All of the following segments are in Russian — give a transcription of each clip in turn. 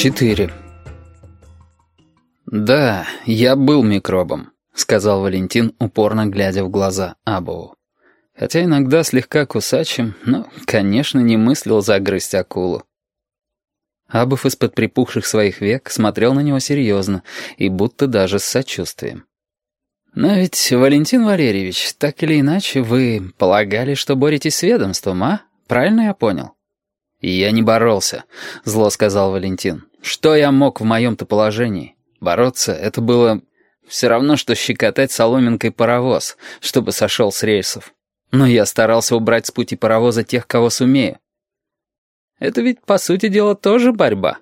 4. «Да, я был микробом», — сказал Валентин, упорно глядя в глаза Абову. Хотя иногда слегка кусачим, но, конечно, не мыслил загрызть акулу. Абов из-под припухших своих век смотрел на него серьезно и будто даже с сочувствием. «Но ведь, Валентин Валерьевич, так или иначе, вы полагали, что боретесь с ведомством, а? Правильно я понял?» «Я не боролся», — зло сказал Валентин. «Что я мог в моем-то положении? Бороться — это было все равно, что щекотать соломинкой паровоз, чтобы сошел с рельсов. Но я старался убрать с пути паровоза тех, кого сумею. Это ведь, по сути дела, тоже борьба.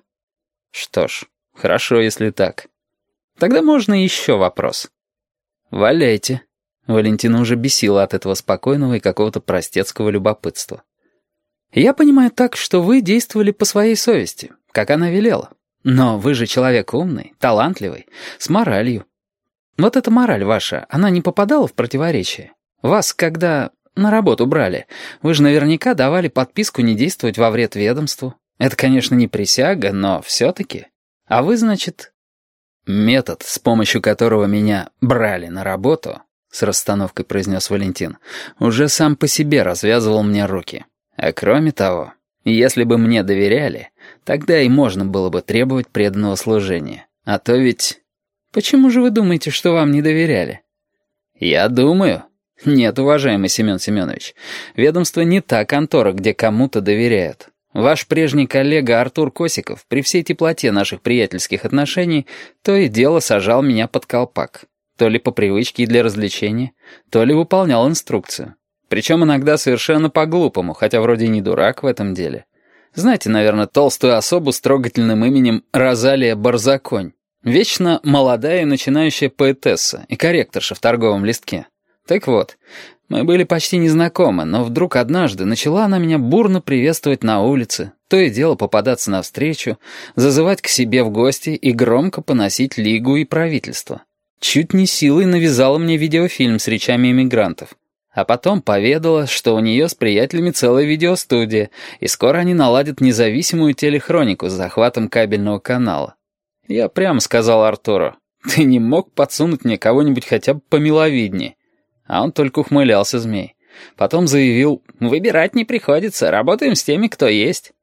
Что ж, хорошо, если так. Тогда можно еще вопрос». «Валяйте». Валентина уже бесила от этого спокойного и какого-то простецкого любопытства. «Я понимаю так, что вы действовали по своей совести, как она велела. Но вы же человек умный, талантливый, с моралью. Вот эта мораль ваша, она не попадала в противоречие? Вас, когда на работу брали, вы же наверняка давали подписку не действовать во вред ведомству. Это, конечно, не присяга, но все-таки. А вы, значит...» «Метод, с помощью которого меня брали на работу», — с расстановкой произнес Валентин, «уже сам по себе развязывал мне руки. А кроме того, если бы мне доверяли, тогда и можно было бы требовать преданного служения. А то ведь... Почему же вы думаете, что вам не доверяли?» «Я думаю...» «Нет, уважаемый Семен Семенович, ведомство не та контора, где кому-то доверяют. Ваш прежний коллега Артур Косиков при всей теплоте наших приятельских отношений то и дело сажал меня под колпак. То ли по привычке и для развлечения, то ли выполнял инструкцию. Причем иногда совершенно по-глупому, хотя вроде и не дурак в этом деле. Знаете, наверное, толстую особу с трогательным именем Розалия Барзаконь. Вечно молодая и начинающая поэтесса и корректорша в торговом листке. Так вот, мы были почти незнакомы, но вдруг однажды начала она меня бурно приветствовать на улице, то и дело попадаться навстречу, зазывать к себе в гости и громко поносить Лигу и правительство. Чуть не силой навязала мне видеофильм с речами эмигрантов. А потом поведала, что у нее с приятелями целая видеостудия, и скоро они наладят независимую телехронику с захватом кабельного канала. Я прямо сказал Артуру: «Ты не мог подсунуть мне кого-нибудь хотя бы помиловиднее?» А он только ухмылялся, змей. Потом заявил: «Выбирать не приходится, работаем с теми, кто есть».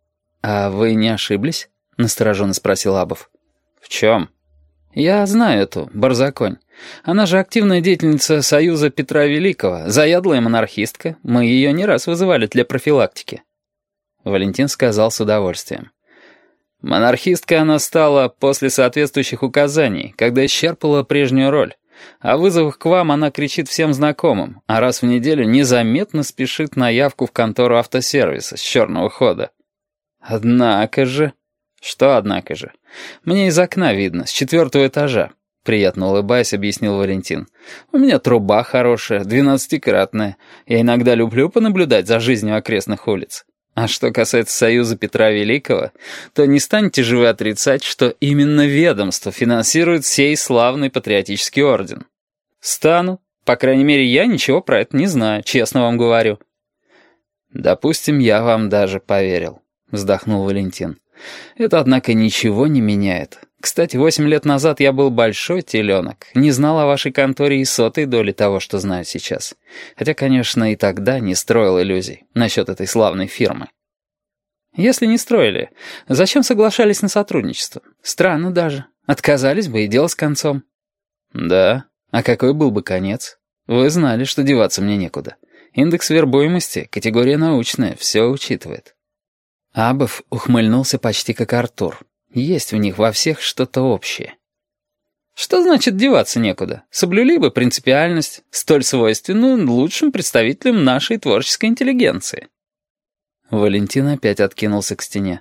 «А вы не ошиблись?» — настороженно спросил Абов. «В чем?» «Я знаю эту Барзаконь. Она же активная деятельница Союза Петра Великого, заядлая монархистка. Мы ее не раз вызывали для профилактики». Валентин сказал с удовольствием: «Монархисткой она стала после соответствующих указаний, когда исчерпала прежнюю роль. О вызовах к вам она кричит всем знакомым, а раз в неделю незаметно спешит на явку в контору автосервиса с черного хода». «Однако же...» «Что однако же? Мне из окна видно, с 4-го этажа», — приятно улыбаясь, объяснил Валентин. «У меня труба хорошая, 12-кратная. Я иногда люблю понаблюдать за жизнью окрестных улиц. А что касается Союза Петра Великого, то не станете же вы отрицать, что именно ведомство финансирует сей славный патриотический орден?» «Стану. По крайней мере, я ничего про это не знаю, честно вам говорю». «Допустим, я вам даже поверил», — вздохнул Валентин. «Это, однако, ничего не меняет. Кстати, 8 лет назад я был большой теленок, не знал о вашей конторе и сотой доли того, что знаю сейчас. Хотя, конечно, и тогда не строил иллюзий насчет этой славной фирмы». «Если не строили, зачем соглашались на сотрудничество? Странно даже. Отказались бы, и дело с концом». «Да. А какой был бы конец? Вы знали, что деваться мне некуда. Индекс вербуемости, категория научная, все учитывает». Абов ухмыльнулся почти как Артур. Есть в них во всех что-то общее. «Что значит деваться некуда? Соблюли бы принципиальность, столь свойственную лучшим представителям нашей творческой интеллигенции». Валентин опять откинулся к стене.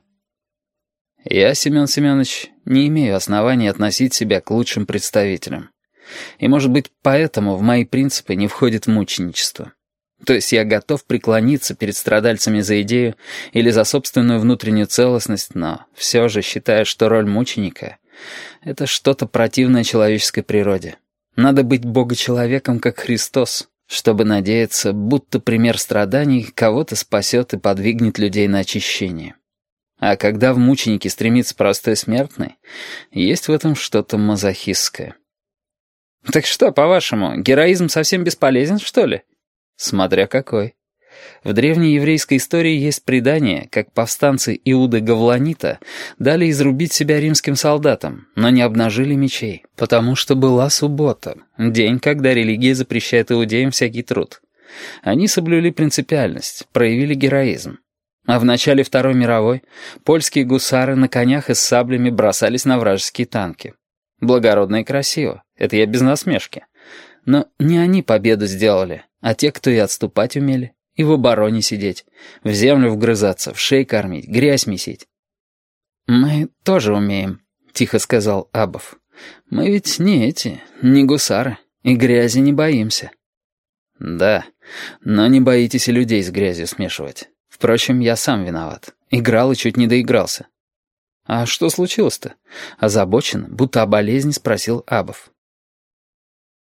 «Я, Семен Семенович, не имею оснований относить себя к лучшим представителям. И, может быть, поэтому в мои принципы не входит мученичество. То есть я готов преклониться перед страдальцами за идею или за собственную внутреннюю целостность, но все же считаю, что роль мученика — это что-то противное человеческой природе. Надо быть богочеловеком, как Христос, чтобы надеяться, будто пример страданий кого-то спасет и подвигнет людей на очищение. А когда в мученики стремится простой смертный, есть в этом что-то мазохистское. Так что, по-вашему, героизм совсем бесполезен, что ли? Смотря какой. В древней еврейской истории есть предание, как повстанцы Иуды Гавланита дали изрубить себя римским солдатам, но не обнажили мечей, потому что была суббота, день, когда религия запрещает иудеям всякий труд. Они соблюли принципиальность, проявили героизм. А в начале Второй мировой польские гусары на конях и с саблями бросались на вражеские танки. Благородно и красиво, это я без насмешки. Но не они победу сделали, а те, кто и отступать умели, и в обороне сидеть, в землю вгрызаться, в шей кормить, грязь месить. «Мы тоже умеем», — тихо сказал Абов. «Мы ведь не не гусары, и грязи не боимся». «Да, но не боитесь и людей с грязью смешивать. Впрочем, я сам виноват. Играл и чуть не доигрался». «А что случилось-то?» Озабоченно, будто о болезни, спросил Абов.